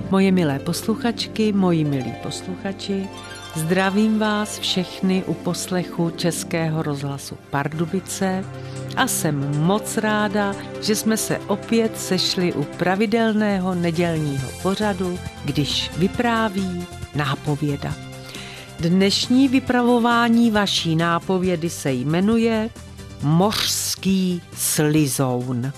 Moje milé posluchačky, moji milí posluchači, zdravím vás všechny u poslechu Českého rozhlasu Pardubice a jsem moc ráda, že jsme se opět sešli u pravidelného nedělního pořadu, když vypráví nápověda. Dnešní vypravování vaší nápovědy se jmenuje Mořský slizoun.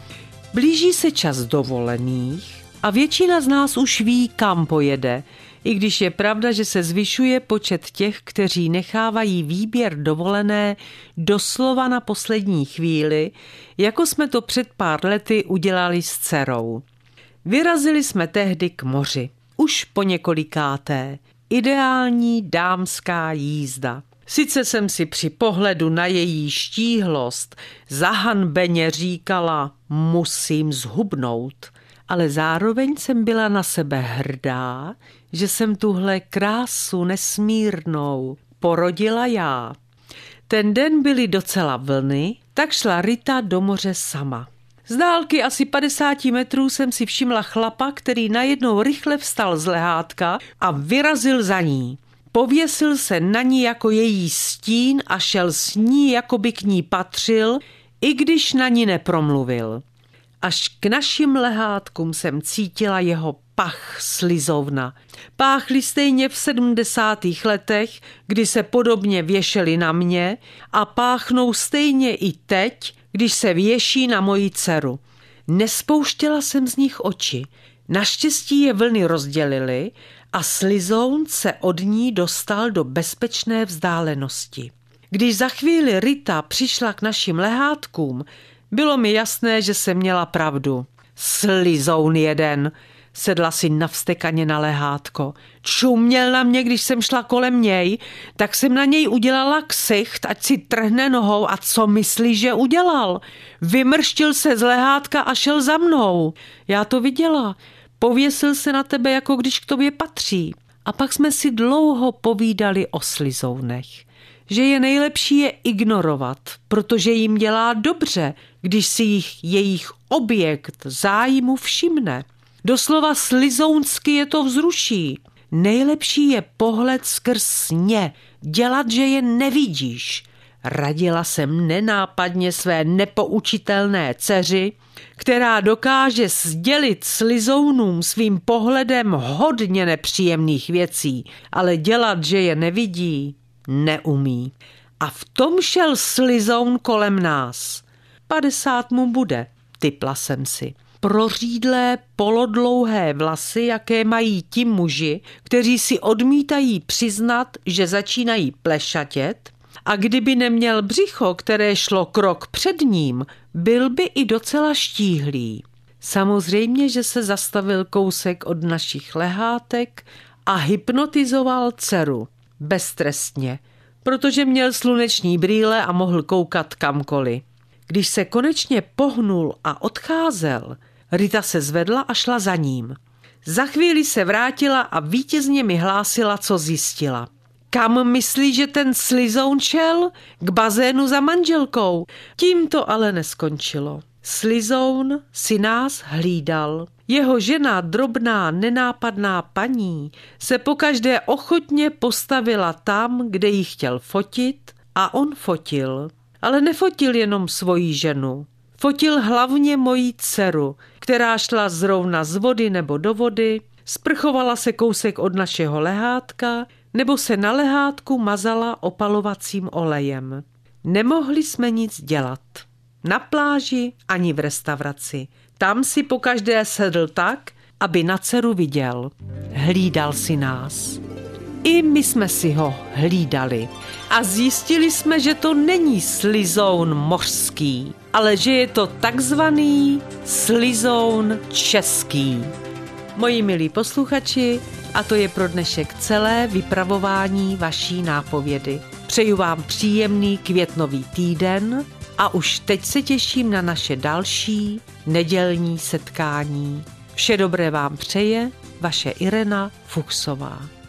Blíží se čas dovolených a většina z nás už ví, kam pojede, i když je pravda, že se zvyšuje počet těch, kteří nechávají výběr dovolené doslova na poslední chvíli, jako jsme to před pár lety udělali s dcerou. Vyrazili jsme tehdy k moři, už po několikáté. Ideální dámská jízda. Sice jsem si při pohledu na její štíhlost zahanbeně říkala, musím zhubnout, ale zároveň jsem byla na sebe hrdá, že jsem tuhle krásu nesmírnou porodila já. Ten den byly docela vlny, tak šla Rita do moře sama. Z dálky asi 50 metrů jsem si všimla chlapa, který najednou rychle vstal z lehátka a vyrazil za ní. Pověsil se na ní jako její stín a šel s ní, jako by k ní patřil, i když na ní nepromluvil. Až k našim lehátkům jsem cítila jeho pach slizovna. Páchli stejně v 70. letech, kdy se podobně věšeli na mě, a páchnou stejně i teď, když se věší na moji dceru. Nespouštěla jsem z nich oči. Naštěstí je vlny rozdělily a slizoun se od ní dostal do bezpečné vzdálenosti. Když za chvíli Rita přišla k našim lehátkům, bylo mi jasné, že jsem měla pravdu. Slizoun jeden, sedla si navstekaně na lehátko. Čuměl na mě, když jsem šla kolem něj, tak jsem na něj udělala ksicht, ať si trhne nohou, a co myslí, že udělal? Vymrštil se z lehátka a šel za mnou. Já to viděla. Pověsil se na tebe, jako když k tobě patří. A pak jsme si dlouho povídali o slizounech. Že je nejlepší je ignorovat, protože jim dělá dobře, když si jejich objekt zájmu všimne. Doslova slizounsky je to vzruší. Nejlepší je pohled skrz ně, dělat, že je nevidíš. Radila jsem nenápadně své nepoučitelné dceři, která dokáže sdělit slizounům svým pohledem hodně nepříjemných věcí, ale dělat, že je nevidí, neumí. A v tom šel slizoun kolem nás. 50 mu bude, tipla jsem si. Prořídlé, polodlouhé vlasy, jaké mají ti muži, kteří si odmítají přiznat, že začínají plešatět, a kdyby neměl břicho, které šlo krok před ním, byl by i docela štíhlý. Samozřejmě, že se zastavil kousek od našich lehátek a hypnotizoval dceru. Beztrestně, protože měl sluneční brýle a mohl koukat kamkoliv. Když se konečně pohnul a odcházel, Rita se zvedla a šla za ním. Za chvíli se vrátila a vítězně mi hlásila, co zjistila. Kam myslí, že ten slizoun šel? K bazénu za manželkou. Tím to ale neskončilo. Slizoun si nás hlídal. Jeho žena, drobná, nenápadná paní, se pokaždé ochotně postavila tam, kde ji chtěl fotit, a on fotil. Ale nefotil jenom svoji ženu. Fotil hlavně moji dceru, která šla zrovna z vody nebo do vody, sprchovala se kousek od našeho lehátka nebo se na lehátku mazala opalovacím olejem. Nemohli jsme nic dělat. Na pláži ani v restauraci. Tam si pokaždé sedl tak, aby na dceru viděl. Hlídal si nás. I my jsme si ho hlídali. A zjistili jsme, že to není slizoun mořský, ale že je to takzvaný slizoun český. Moji milí posluchači, a to je pro dnešek celé vypravování vaší nápovědy. Přeju vám příjemný květnový týden a už teď se těším na naše další nedělní setkání. Vše dobré vám přeje vaše Irena Fuchsová.